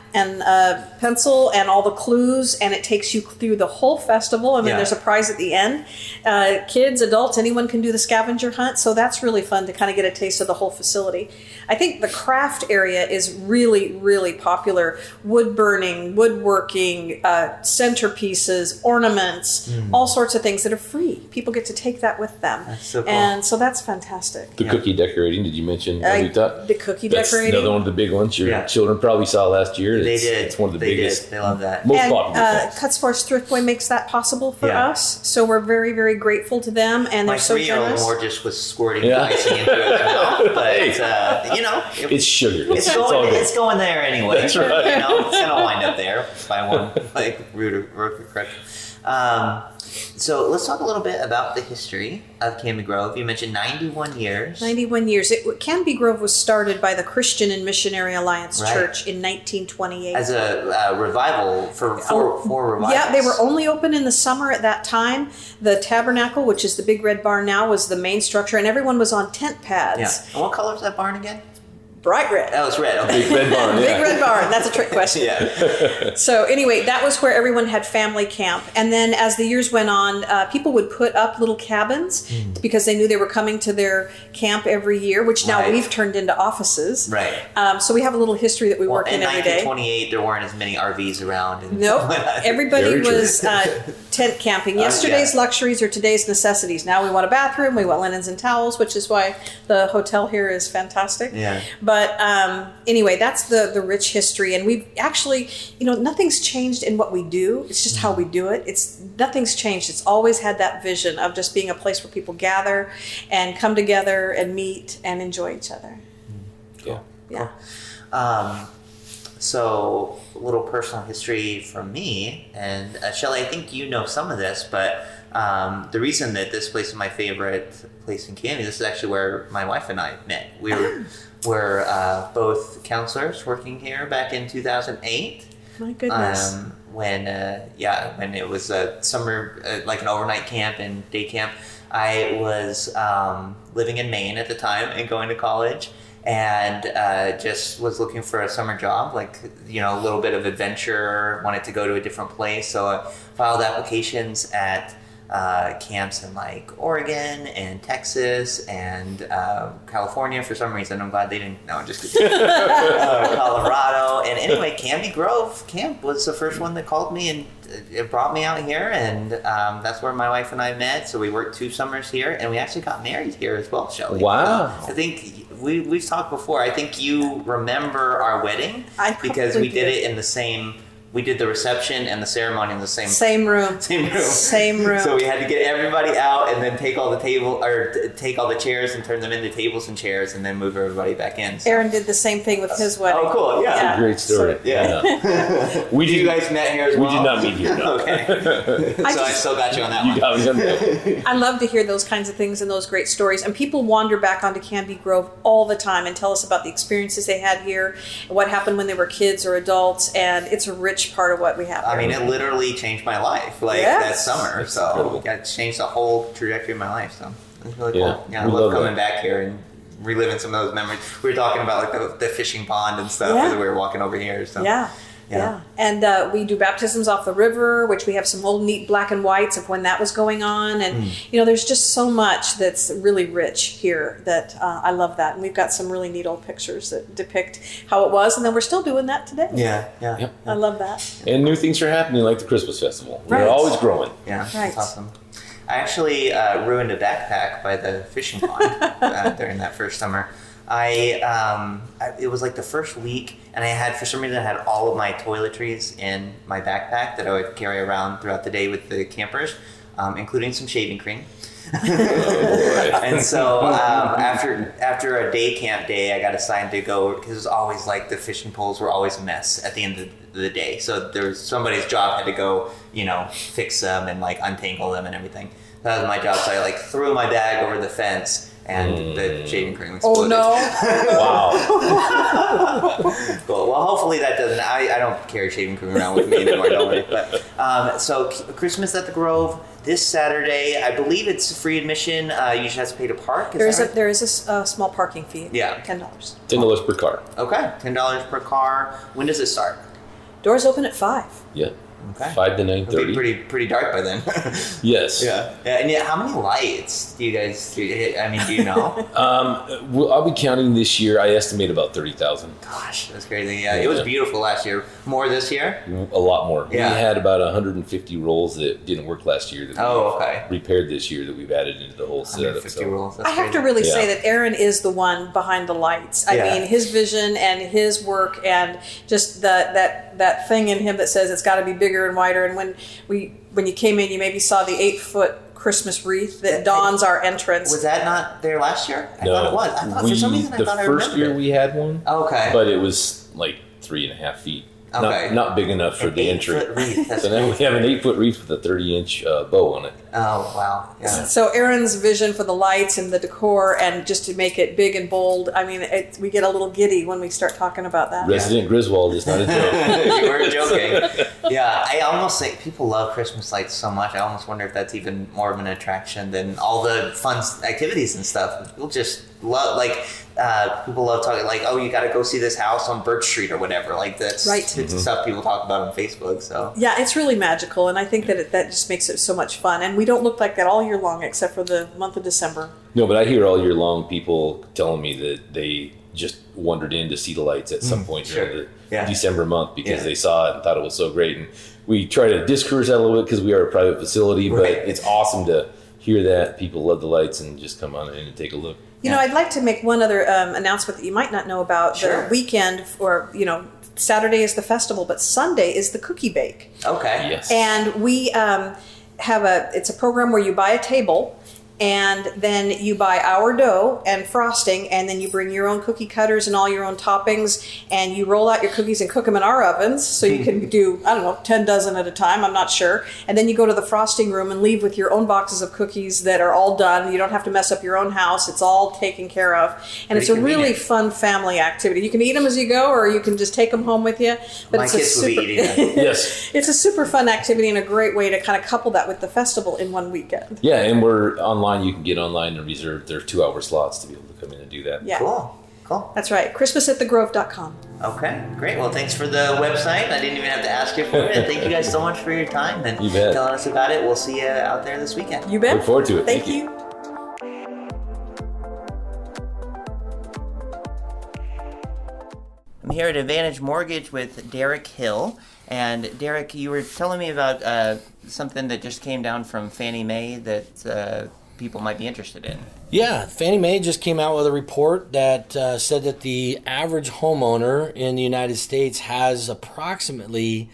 and a pencil and all the clues, and it takes you through the whole festival, and then there's a prize at the end. Kids, adults, anyone can do the scavenger hunt, so that's really fun to kind of get a taste of the whole facility. I think the craft area is really, really popular. Wood burning, woodworking, centerpieces, ornaments, all sorts of things that are free. People get to take that with them.
That's so cool.
And so that's fantastic.
The cookie decorating, did you mention?
The cookie decorating.
That's another one of the big ones your children probably saw last year.
They did.
It's one of the biggest.
They love that.
Most
And
popular things.
Cuts Force Thriftway makes that possible for us. So we're very, very grateful to them, and
My
they're so
3-year-old
generous.
more just was squirting icing into his mouth, but you know,
it's sugar.
It's going there anyway.
That's right.
You know, it's gonna wind up there by one root or correction. So let's talk a little bit about the history of Canby Grove. You mentioned 91 years.
91 years. Canby Grove was started by the Christian and Missionary Alliance Church in 1928.
As a revival for revivals.
Yeah, they were only open in the summer at that time. The tabernacle, which is the big red barn now, was the main structure, and everyone was on tent pads.
Yeah. And what color is that barn again?
Bright red.
Oh, it's red. Okay.
Big red barn.
Big red barn. That's a trick question. So anyway, that was where everyone had family camp. And then as the years went on, people would put up little cabins because they knew they were coming to their camp every year, which now we've turned into offices.
Right.
So we have a little history that we work in every day.
In 1928, there weren't as many RVs around.
Nope. Everybody was tent camping. Yesterday's luxuries are today's necessities. Now we want a bathroom, we want linens and towels, which is why the hotel here is fantastic.
Yeah.
But anyway, that's the rich history. And we've actually, nothing's changed in what we do. It's just how we do it. Nothing's changed. It's always had that vision of just being a place where people gather and come together and meet and enjoy each other.
Cool.
Yeah.
So a little personal history from me, and Shelley, I think you know some of this, but the reason that this place is my favorite place in Canby, this is actually where my wife and I met. We were both counselors working here back in 2008.
My goodness.
When it was a summer, like an overnight camp and day camp. I was living in Maine at the time and going to college. And just was looking for a summer job, a little bit of adventure, wanted to go to a different place. So I filed applications at camps in Oregon and Texas and California for some reason. I'm glad they didn't. No, I'm just kidding. Colorado. And anyway, Canby Grove Camp was the first one that called me, and it brought me out here, and that's where my wife and I met. So we worked 2 summers here, and we actually got married here as well, Shelley.
Wow.
I think we've talked before. I think you remember our wedding because we did it in the same. We did the reception and the ceremony in the same
room. Same room.
So we had to get everybody out and then take all the chairs and turn them into tables and chairs and then move everybody back in. So.
Aaron did the same thing with his wedding.
Oh, cool! Yeah,
that's a great story.
You guys met here as well.
We did not meet here. No.
Okay. I still got you on that one.
You got me on that.
I love to hear those kinds of things and those great stories. And people wander back onto Canby Grove all the time and tell us about the experiences they had here, what happened when they were kids or adults, and it's a rich part of what we have.
I mean, it literally changed my life, that summer. So it changed the whole trajectory of my life. So it's really cool. Yeah, I love coming back here and reliving some of those memories. We were talking about the fishing pond and stuff as we were walking over here. So
Yeah. And we do baptisms off the river, which we have some old neat black and whites of when that was going on. And, there's just so much that's really rich here that I love that. And we've got some really neat old pictures that depict how it was. And then we're still doing that today.
Yeah.
I love that.
And new things are happening like the Christmas festival. They're always growing.
Yeah, that's awesome. I actually ruined a backpack by the fishing pond during that first summer. It was like the first week, and for some reason I had all of my toiletries in my backpack that I would carry around throughout the day with the campers, including some shaving cream. And so after a day camp day, I got assigned to go, because it was always the fishing poles were always a mess at the end of the day. So there was somebody's job had to go, fix them and untangle them and everything. That was my job. So I threw my bag over the fence. And the shaving cream exploded.
Oh no!
Wow. Cool. Well, hopefully that doesn't. I don't carry shaving cream around with me anymore, don't worry. But so Christmas at the Grove this Saturday. I believe it's free admission. You just have to pay to park.
There is a small parking fee.
Yeah,
$10.
$10 per car.
Okay, $10 per car. When does it start?
Doors open at 5.
Yeah.
Okay.
5 to
It'll be
9:30.
pretty dark by then.
Yes.
Yeah. And how many lights do you guys do? I mean, do you know?
I'll be counting this year. I estimate about 30,000.
Gosh, that's crazy. Yeah, it was beautiful last year. More this year?
A lot more.
Yeah.
We had about 150 rolls that didn't work last year that we repaired this year that we've added into the whole setup.
150 rolls.
I have to really say that Aaron is the one behind the lights. I mean, his vision and his work and just that thing in him that says it's got to be bigger and wider. And when you came in, you maybe saw the 8-foot Christmas wreath that dawns our entrance.
Was that not there last year? I
No.
thought it was. I thought for some reason I thought I remembered.
The first year we had one.
Okay.
But it was like 3.5 feet.
Okay.
Not big enough for the entry.
8-foot wreath. That's
so now we have an 8-foot wreath with a 30-inch bow on it.
Oh, wow. Yeah.
So Aaron's vision for the lights and the decor and just to make it big and bold, I mean, we get a little giddy when we start talking about that.
Resident Griswold is not a joke.
You weren't joking. Yeah, I almost think people love Christmas lights so much. I almost wonder if that's even more of an attraction than all the fun activities and stuff. People just love, people love talking, oh, you got to go see this house on Birch Street or whatever. Like, that's stuff people talk about on Facebook. So
yeah, it's really magical, and I think that that just makes it so much fun. And we don't look like that all year long, except for the month of December.
No, but I hear all year long people telling me that they just wandered in to see the lights at some point during the December month because they saw it and thought it was so great. And we try to discourage that a little bit because we are a private facility, but it's awesome to hear that people love the lights and just come on in and take a look.
You know, I'd like to make one other announcement that you might not know about. The weekend, or, Saturday is the festival, but Sunday is the cookie bake.
Okay.
Yes.
And we it's a program where you buy a table and then you buy our dough and frosting, and then you bring your own cookie cutters and all your own toppings, and you roll out your cookies and cook them in our ovens. So you can do, 10 dozen at a time, I'm not sure. And then you go to the frosting room and leave with your own boxes of cookies that are all done. You don't have to mess up your own house. It's all taken care of. And it's a really fun family activity. You can eat them as you go, or you can just take them home with you. But
My kids will be eating them.
Yes.
It's a super fun activity and a great way to kind of couple that with the festival in one weekend.
Yeah, and we're online. You can get online and reserve their 2-hour slots to be able to come in and do that.
Yeah.
Cool.
That's right. ChristmasAtTheGrove.com.
Okay, great. Well, thanks for the website. I didn't even have to ask you for it. And thank you guys so much for your time and telling us about it. We'll see you out there this weekend.
You bet.
Look forward to it.
Thank you.
I'm here at Advantage Mortgage with Derek Hill. And Derek, you were telling me about something that just came down from Fannie Mae that people might be interested in.
Yeah, Fannie Mae just came out with a report that said that the average homeowner in the United States has approximately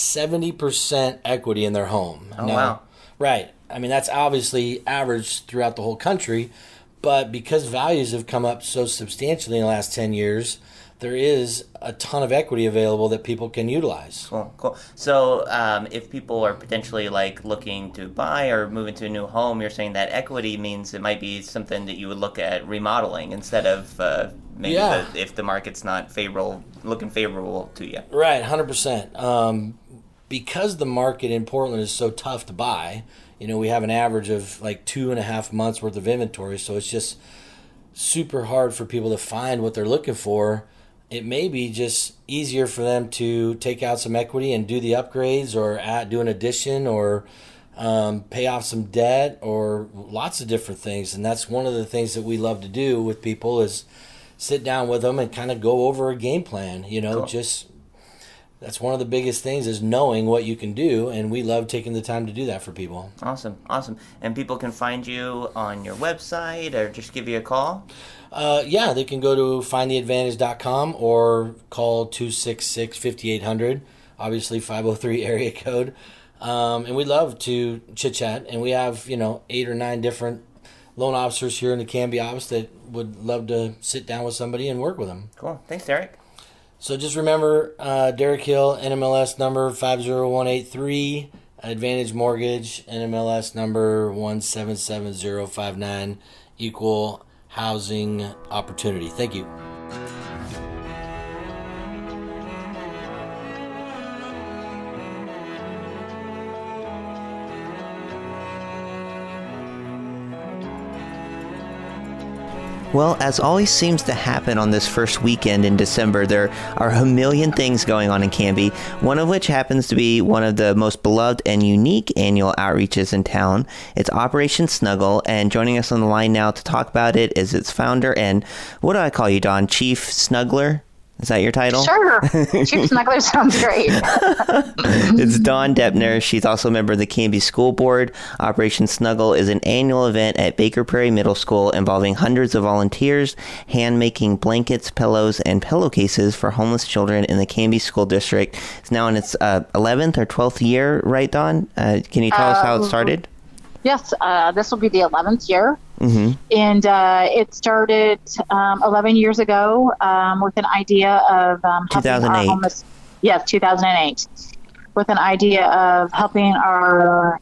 70% equity in their home.
Oh, wow.
Right. I mean, that's obviously average throughout the whole country, but because values have come up so substantially in the last 10 years, there is a ton of equity available that people can utilize.
Cool. So if people are potentially looking to buy or move into a new home, you're saying that equity means it might be something that you would look at remodeling instead of maybe if the market's not looking favorable to you.
Right, 100%. Because the market in Portland is so tough to buy, we have an average of 2.5 months worth of inventory, so it's just super hard for people to find what they're looking for. It may be just easier for them to take out some equity and do the upgrades or do an addition or pay off some debt or lots of different things. And that's one of the things that we love to do with people is sit down with them and kind of go over a game plan.
Cool.
That's one of the biggest things is knowing what you can do, and we love taking the time to do that for people.
Awesome. And people can find you on your website or just give you a call?
They can go to findtheadvantage.com or call 266-5800, obviously 503 area code. And we love to chit-chat, and we have, 8 or 9 different loan officers here in the Canby office that would love to sit down with somebody and work with them.
Cool. Thanks, Derek.
So just remember, Derek Hill, NMLS number 50183, Advantage Mortgage, NMLS number 177059, equal housing opportunity. Thank you.
Well, as always seems to happen on this first weekend in December, there are a million things going on in Canby, one of which happens to be one of the most beloved and unique annual outreaches in town. It's Operation Snuggle, and joining us on the line now to talk about it is its founder and, what do I call you, Dawn? Chief Snuggler? Is that your title?
Sure. Chief Snuggler sounds great.
It's Dawn Deppner. She's also a member of the Canby School Board. Operation Snuggle is an annual event at Baker Prairie Middle School involving hundreds of volunteers, hand-making blankets, pillows, and pillowcases for homeless children in the Canby School District. It's now in its 11th or 12th year, right, Dawn? Can you tell us how it started?
Yes, this will be the 11th year.
Mm-hmm.
And it started 11 years ago with an idea of helping
2008.
our homeless. Yes, 2008, with an idea of helping our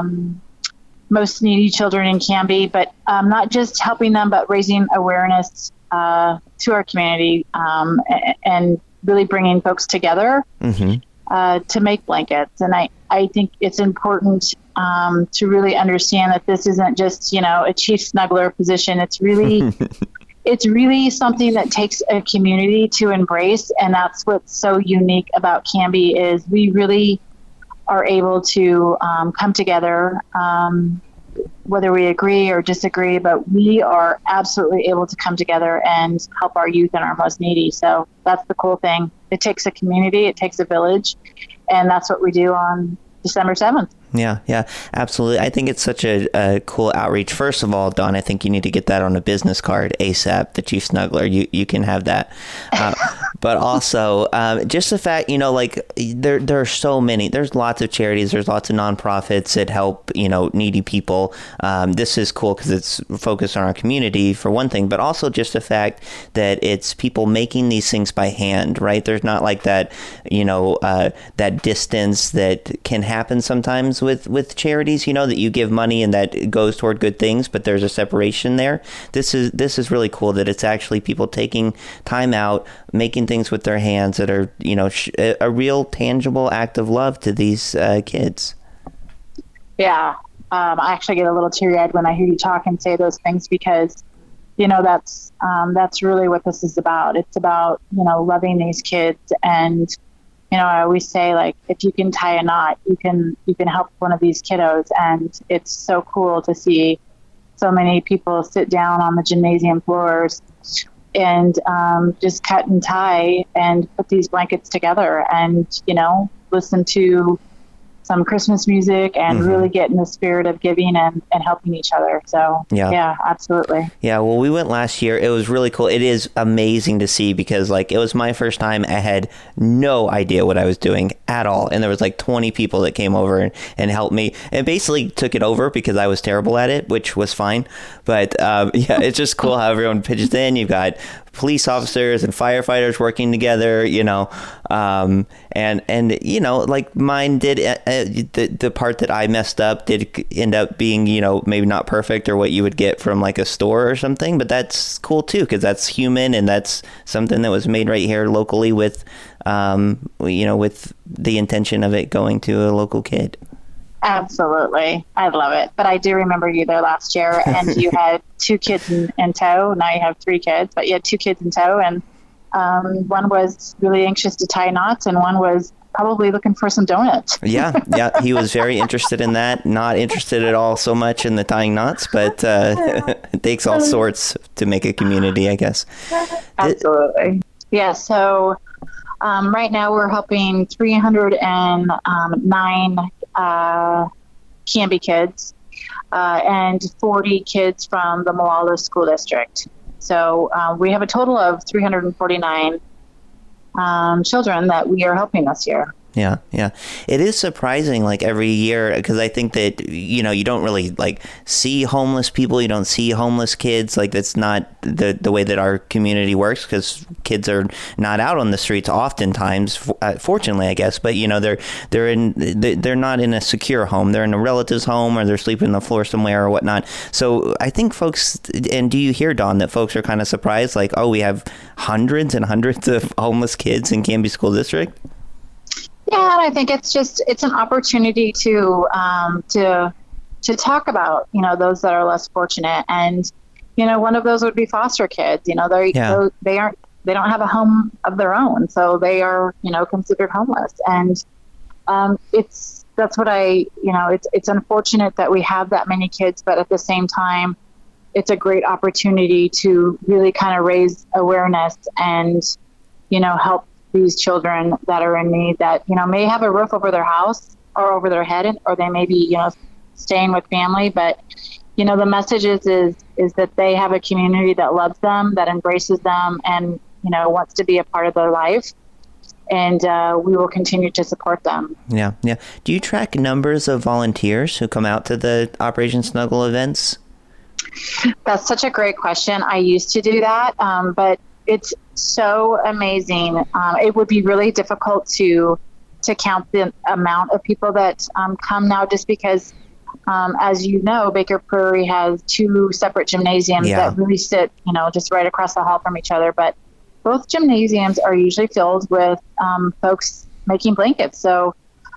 most needy children in Canby, but not just helping them, but raising awareness to our community and really bringing folks together to make blankets. And I think it's important to really understand that this isn't just, a chief snuggler position. It's really, it's really something that takes a community to embrace. And that's what's so unique about Canby is we really are able to come together, whether we agree or disagree, but we are absolutely able to come together and help our youth and our most needy. So that's the cool thing. It takes a community, it takes a village, and that's what we do on December 7th.
Yeah, absolutely. I think it's such a cool outreach. First of all, Dawn, I think you need to get that on a business card ASAP, the Chief Snuggler. You can have that. But also, just the fact, there are so many. There's lots of charities. There's lots of nonprofits that help, needy people. This is cool because it's focused on our community, for one thing, but also just the fact that it's people making these things by hand, right? There's not like that, that distance that can happen sometimes with charities, that you give money and that goes toward good things, but there's a separation there. This is really cool that it's actually people taking time out, making things with their hands that are, a real tangible act of love to these kids.
Yeah. I actually get a little teary-eyed when I hear you talk and say those things because, that's really what this is about. It's about, loving these kids. And I always say, like, if you can tie a knot, you can help one of these kiddos. And it's so cool to see so many people sit down on the gymnasium floors and just cut and tie and put these blankets together and, listen to some Christmas music and really get in the spirit of giving and helping each other. So yeah, absolutely.
Yeah. Well, we went last year. It was really cool. It is amazing to see because it was my first time. I had no idea what I was doing at all. And there was 20 people that came over and helped me and basically took it over because I was terrible at it, which was fine. But it's just cool how everyone pitches in. You've got police officers and firefighters working together, and mine did the part that I messed up did end up being, maybe not perfect or what you would get from a store or something, but that's cool too, because that's human and that's something that was made right here locally with, with the intention of it going to a local kid.
Absolutely. I love it. But I do remember you there last year and you had 2 kids in tow. Now you have 3 kids, but you had 2 kids in tow and one was really anxious to tie knots and one was probably looking for some donuts.
Yeah. He was very interested in that. Not interested at all so much in the tying knots, but it takes all sorts to make a community, I guess.
Absolutely. Yeah. So right now we're helping 309 Canby kids and 40 kids from the Molalla School District. So we have a total of 349 children that we are helping this year.
Yeah. It is surprising, every year, because I think that, you don't really, see homeless people. You don't see homeless kids. That's not the way that our community works, because kids are not out on the streets oftentimes, fortunately, I guess. But, they're not in a secure home. They're in a relative's home or they're sleeping on the floor somewhere or whatnot. So I think folks, and do you hear, Dawn, that folks are kind of surprised, we have hundreds and hundreds of homeless kids in Canby School District?
Yeah, and I think it's an opportunity to talk about, those that are less fortunate. And, one of those would be foster kids. They don't have a home of their own, so they are, considered homeless. And it's unfortunate that we have that many kids, but at the same time, it's a great opportunity to really kind of raise awareness and, help these children that are in need that, may have a roof over their house or over their head, or they may be, staying with family. But, the message is that they have a community that loves them, that embraces them, and, wants to be a part of their life. And we will continue to support them.
Yeah. Do you track numbers of volunteers who come out to the Operation Snuggle events?
That's such a great question. I used to do that, but it's so amazing. It would be really difficult to count the amount of people that come now, just because, as you know, Baker Prairie has 2 separate gymnasiums that really sit, just right across the hall from each other. But both gymnasiums are usually filled with folks making blankets. So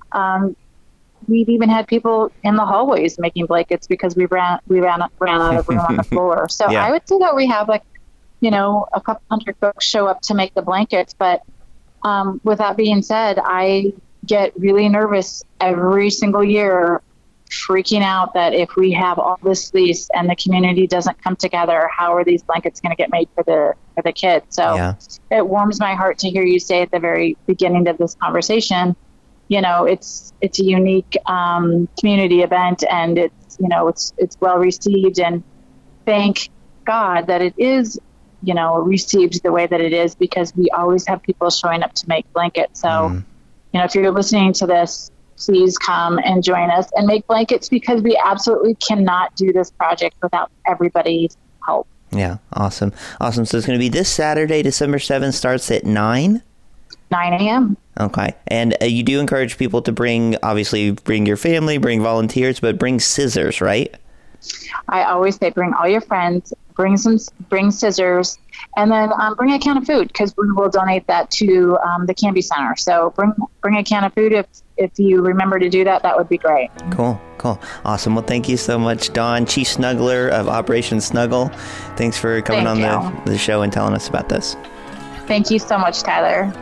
we've even had people in the hallways making blankets because we ran out of room on the floor. So I would say that we have a couple hundred folks show up to make the blankets. But with that being said, I get really nervous every single year, freaking out that if we have all this fleece and the community doesn't come together, how are these blankets going to get made for the kids? So it warms my heart to hear you say at the very beginning of this conversation, it's a unique community event, and it's well received, and thank God that it is received the way that it is, because we always have people showing up to make blankets. So if you're listening to this, please come and join us and make blankets, because we absolutely cannot do this project without everybody's help.
Yeah, awesome. So it's going to be this Saturday, December 7th, starts at 9
a.m.
Okay. And you do encourage people to bring your family, bring volunteers, but bring scissors, right?
I always say bring all your friends, bring scissors, and then bring a can of food, because we will donate that to the Canby Center. So bring a can of food if you remember to do that. That would be great.
Cool. Awesome. Well, thank you so much, Dawn, Chief Snuggler of Operation Snuggle. Thanks for coming on the show and telling us about this.
Thank you so much, Tyler.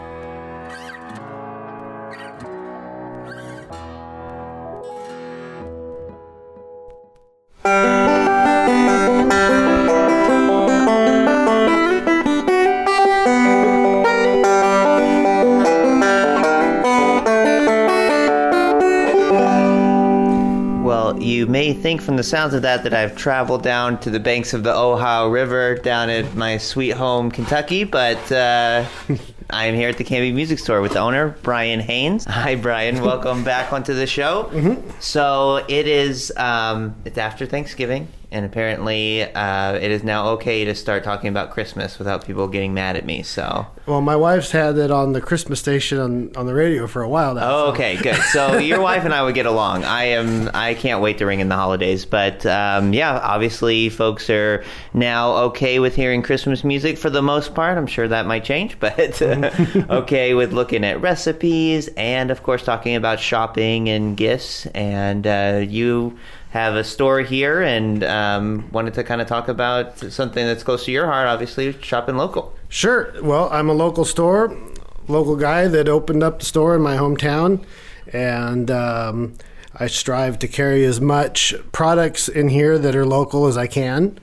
You may think from the sounds of that I've traveled down to the banks of the Ohio River down at my sweet home, Kentucky, but I am here at the Canby Music Store with the owner, Brian Haynes. Hi, Brian. Welcome back onto the show. Mm-hmm. So it is, it's after Thanksgiving, and apparently it is now okay to start talking about Christmas without people getting mad at me. So.
Well, my wife's had it on the Christmas station on the radio for a while now.
Oh, okay, good. So your wife and I would get along. I can't wait to ring in the holidays. But obviously folks are now okay with hearing Christmas music for the most part. I'm sure that might change, but okay with looking at recipes and, of course, talking about shopping and gifts. And you have a store here and wanted to kind of talk about something that's close to your heart, obviously, shopping local.
Sure. Well, I'm a local guy that opened up the store in my hometown, and I strive to carry as much products in here that are local as I can,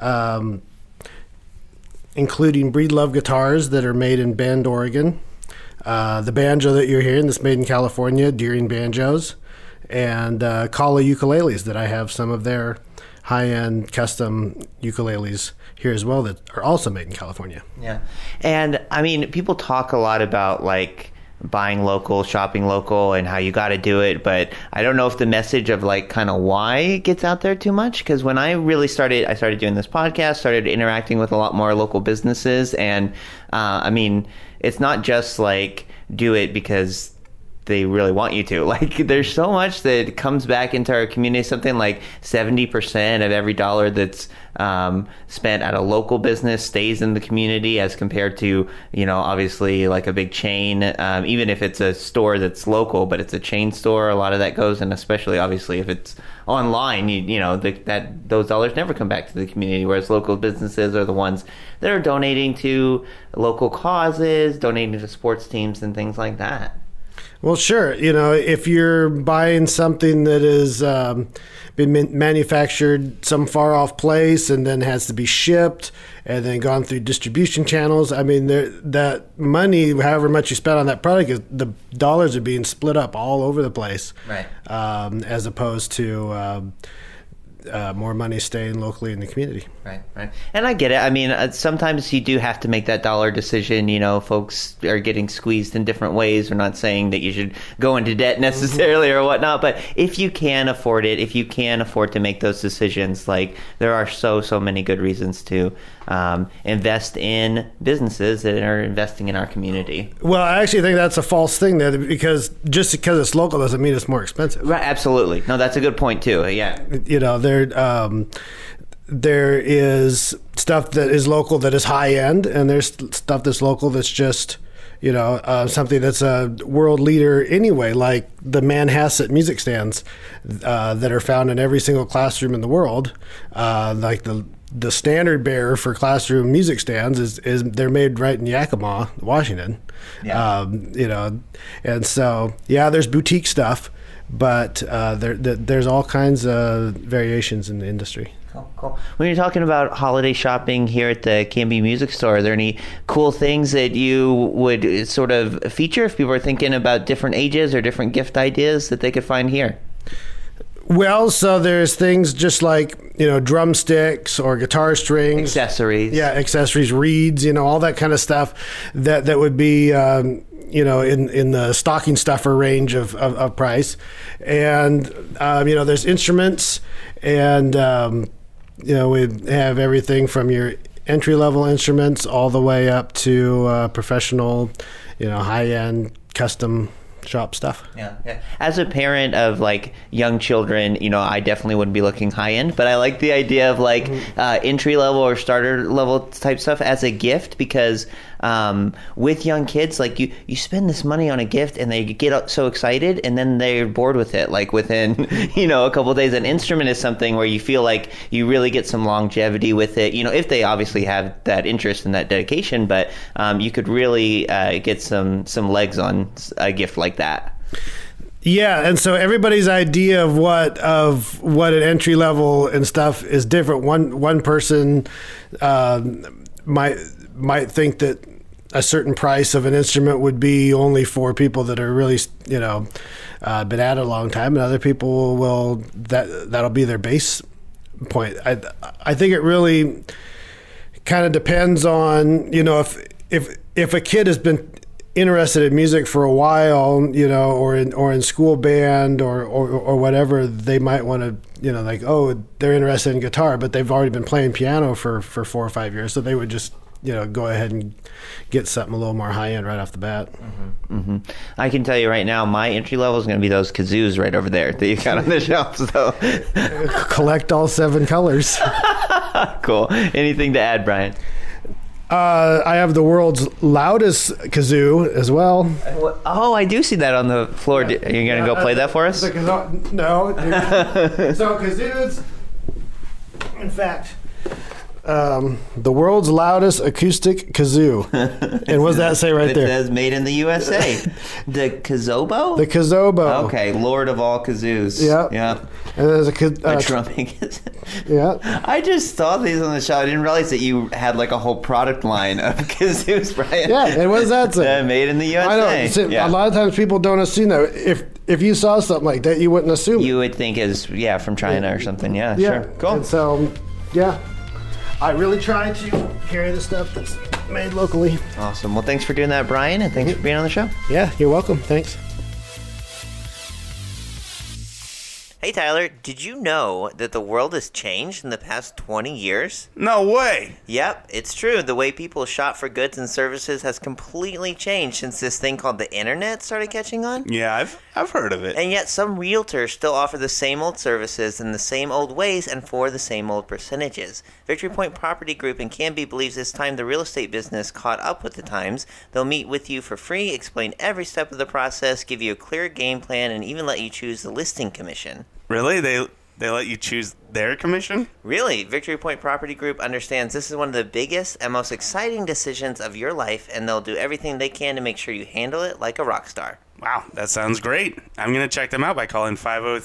including Breedlove guitars that are made in Bend, Oregon, the banjo that you're hearing that's made in California, Deering Banjos, and Kala ukuleles that I have some of their high-end custom ukuleles here as well that are also made in California.
Yeah. And I mean, people talk a lot about like buying local, shopping local, and how you got to do it, but I don't know if the message of like kind of why gets out there too much, because when I really started doing this podcast, started interacting with a lot more local businesses, and I mean, it's not just like do it because they really want you to. Like, there's so much that comes back into our community. Something like 70% of every dollar that's spent at a local business stays in the community, as compared to, obviously like a big chain. Even if it's a store that's local, but it's a chain store, a lot of that goes, and especially obviously if it's online, those dollars never come back to the community, whereas local businesses are the ones that are donating to local causes, donating to sports teams and things like that.
Well, sure. If you're buying something that is been manufactured some far off place and then has to be shipped and then gone through distribution channels, I mean, that money, however much you spend on that product, the dollars are being split up all over the place.
Right.
As opposed to more money staying locally in the community.
Right. And I get it. I mean, sometimes you do have to make that dollar decision. Folks are getting squeezed in different ways. We're not saying that you should go into debt necessarily or whatnot, but if you can afford it, if you can afford to make those decisions, like, there are so many good reasons to invest in businesses that are investing in our community.
Well, I actually think that's a false thing there, because just because it's local doesn't mean it's more expensive.
Right. Absolutely. No, that's a good point too. Yeah.
There is stuff that is local that is high end, and there's stuff that's local that's just, something that's a world leader anyway, like the Manhasset music stands that are found in every single classroom in the world. Like the standard bearer for classroom music stands is they're made right in Yakima, Washington.
Yeah.
And so, there's boutique stuff, but there's all kinds of variations in the industry.
Cool. When you're talking about holiday shopping here at the Canby Music Store, are there any cool things that you would sort of feature if people are thinking about different ages or different gift ideas that they could find here?
Well, so there's things just like, drumsticks or guitar strings.
Accessories.
Yeah, accessories, reeds, all that kind of stuff that would be, in the stocking stuffer range of price. And, there's instruments, and, we have everything from your entry-level instruments all the way up to professional, high-end custom shop stuff.
Yeah. As a parent of like young children, I definitely wouldn't be looking high end, but I like the idea of like entry level or starter level type stuff as a gift, because with young kids, like you spend this money on a gift and they get so excited and then they're bored with it. Like within, a couple of days. An instrument is something where you feel like you really get some longevity with it, if they obviously have that interest and that dedication, but you could really get some legs on a gift like that.
Yeah, and so everybody's idea of what an entry level and stuff is different. One person might think that a certain price of an instrument would be only for people that are really been at it a long time, and other people will that'll be their base point. I think it really kind of depends on if a kid has been interested in music for a while, or in school band or whatever, they might want to, they're interested in guitar, but they've already been playing piano for 4 or 5 years. So they would just, go ahead and get something a little more high end right off the bat.
Mm-hmm. I can tell you right now, my entry level is going to be those kazoos right over there that you got on the shelf. So
collect all 7 colors.
Cool. Anything to add, Brian?
I have the world's loudest kazoo as well.
Oh, I do see that on the floor. Are you going to go play that for us?
No. So kazoos, in fact, the world's loudest acoustic kazoo. And what does that say right there?
It says made in the USA. The kazobo?
The kazobo.
Okay, Lord of all kazoos.
Yeah. And there's a
drumming.
Yeah.
I just saw these on the show. I didn't realize that you had like a whole product line of kazoos, Brian.
Yeah, and what does that say?
Made in the USA.
I know. A lot of times people don't assume that. If you saw something like that, you wouldn't assume
You would think is from China or something. Yeah, sure. Cool.
And so, I really try to carry the stuff that's made locally.
Awesome. Well, thanks for doing that, Brian, and thanks for being on the show.
Yeah, you're welcome. Thanks.
Hey, Tyler, did you know that the world has changed in the past 20 years?
No way!
Yep, it's true. The way people shop for goods and services has completely changed since this thing called the internet started catching on.
Yeah, I've heard of it.
And yet some realtors still offer the same old services in the same old ways and for the same old percentages. Victory Point Property Group in Canby believes it's time the real estate business caught up with the times. They'll meet with you for free, explain every step of the process, give you a clear game plan, and even let you choose the listing commission.
Really? They let you choose their commission?
Really, Victory Point Property Group understands this is one of the biggest and most exciting decisions of your life, and they'll do everything they can to make sure you handle it like a rock star.
Wow, that sounds great. I'm going to check them out by calling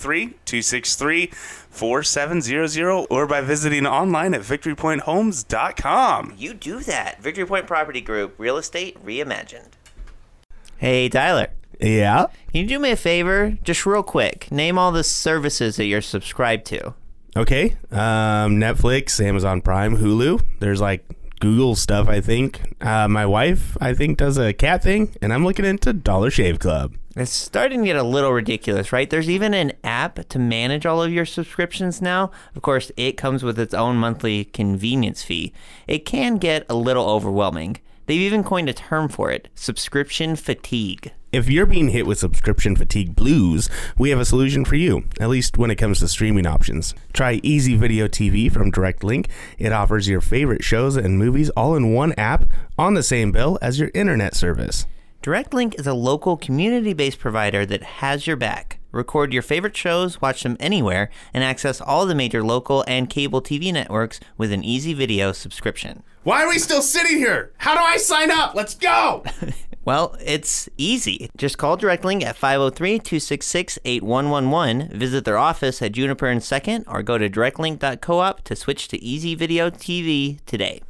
503-263-4700 or by visiting online at victorypointhomes.com.
You do that. Victory Point Property Group, real estate reimagined.
Hey, Tyler.
Yeah?
Can you do me a favor? Just real quick. Name all the services that you're subscribed to.
Okay. Netflix, Amazon Prime, Hulu. There's like Google stuff, I think. My wife, I think, does a cat thing, and I'm looking into Dollar Shave Club.
It's starting to get a little ridiculous, right? There's even an app to manage all of your subscriptions now. Of course, it comes with its own monthly convenience fee. It can get a little overwhelming. They've even coined a term for it, subscription fatigue.
If you're being hit with subscription fatigue blues, we have a solution for you, at least when it comes to streaming options. Try Easy Video TV from Direct Link. It offers your favorite shows and movies all in one app on the same bill as your internet service.
Direct Link is a local community-based provider that has your back. Record your favorite shows, watch them anywhere, and access all the major local and cable TV networks with an Easy Video subscription.
Why are we still sitting here? How do I sign up? Let's go!
Well, it's easy. Just call Direct Link at 503-266-8111, visit their office at Juniper and 2nd, or go to directlink.coop to switch to Easy Video TV today.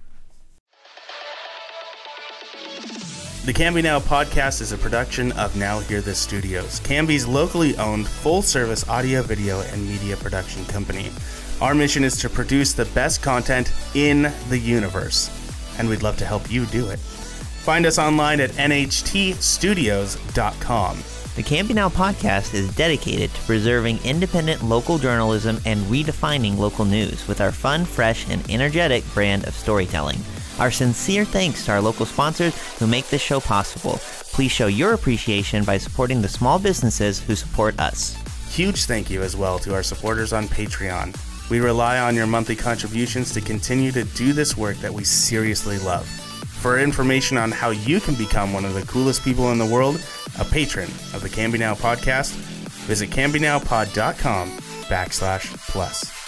The Canby Now podcast is a production of Now Hear This Studios, Canby's locally owned full-service audio, video, and media production company. Our mission is to produce the best content in the universe, and we'd love to help you do it. Find us online at nhtstudios.com.
The Canby Now podcast is dedicated to preserving independent local journalism and redefining local news with our fun, fresh, and energetic brand of storytelling. Our sincere thanks to our local sponsors who make this show possible. Please show your appreciation by supporting the small businesses who support us.
Huge thank you as well to our supporters on Patreon. We rely on your monthly contributions to continue to do this work that we seriously love. For information on how you can become one of the coolest people in the world, a patron of the Canby Now podcast, visit cambynowpod.com/plus.